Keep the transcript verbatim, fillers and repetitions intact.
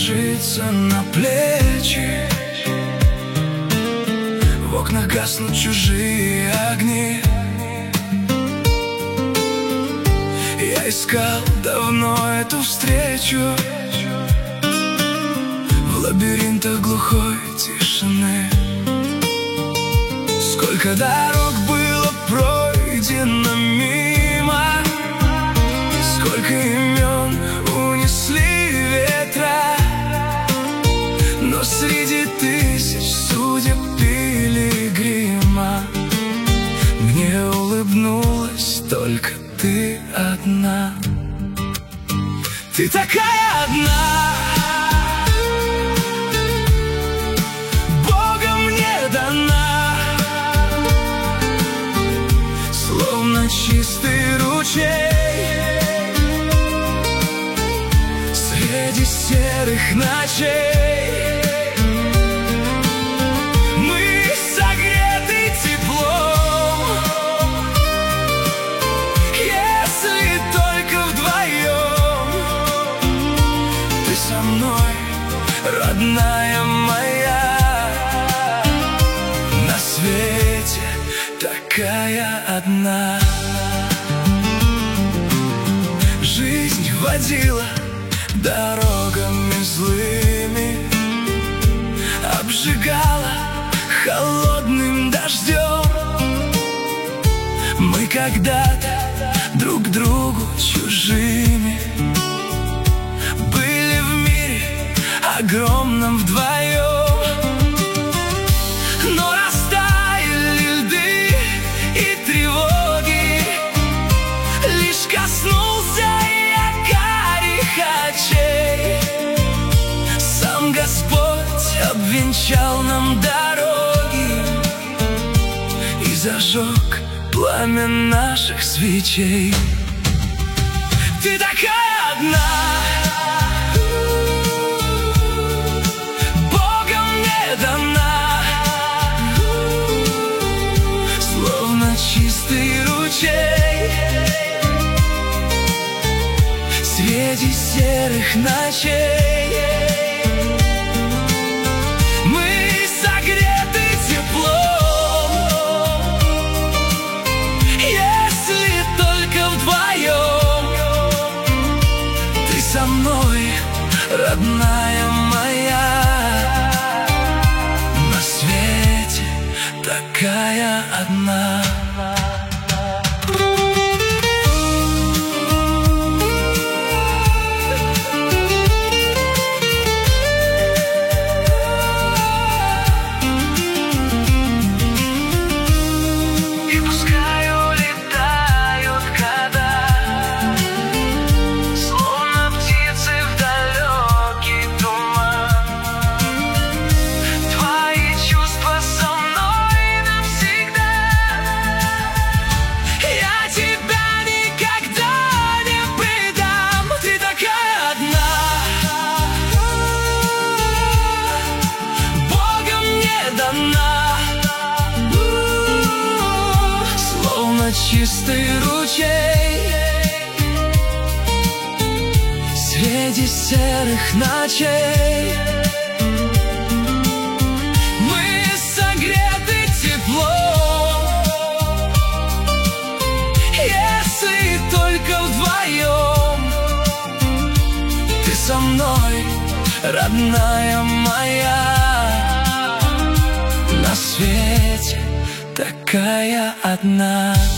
ложится на плечи. В окнах гаснут чужие огни. Я искал давно эту встречу в лабиринтах глухой тишины. Сколько дорог было пройдено мимо, сколько имен унесли ветра, но среди тысяч судеб пилигрима мне улыбнулась только ты одна. Ты такая одна, Богом мне дана, словно чистый ручей среди серых ночей. Со мной, родная моя, на свете такая одна. Жизнь водила дорогами злыми, обжигала холодным дождем. Мы когда-то друг другу чужими, огромном вдвоем, но растаяли льды и тревоги. Лишь коснулся я карих очей. Сам Господь обвенчал нам дороги и зажег пламя наших свечей. Ты такая одна, дана, словно чистый ручей среди серых ночей. Мы согреты теплом, если только вдвоем. Ты со мной, родная моя, такая одна. И пускай улетают года, словно птицы в далекий туман, твои чувства со мной. Чистый ручей среди серых ночей. Мы согреты теплом, если только вдвоем. Ты со мной, родная моя, на свете такая одна.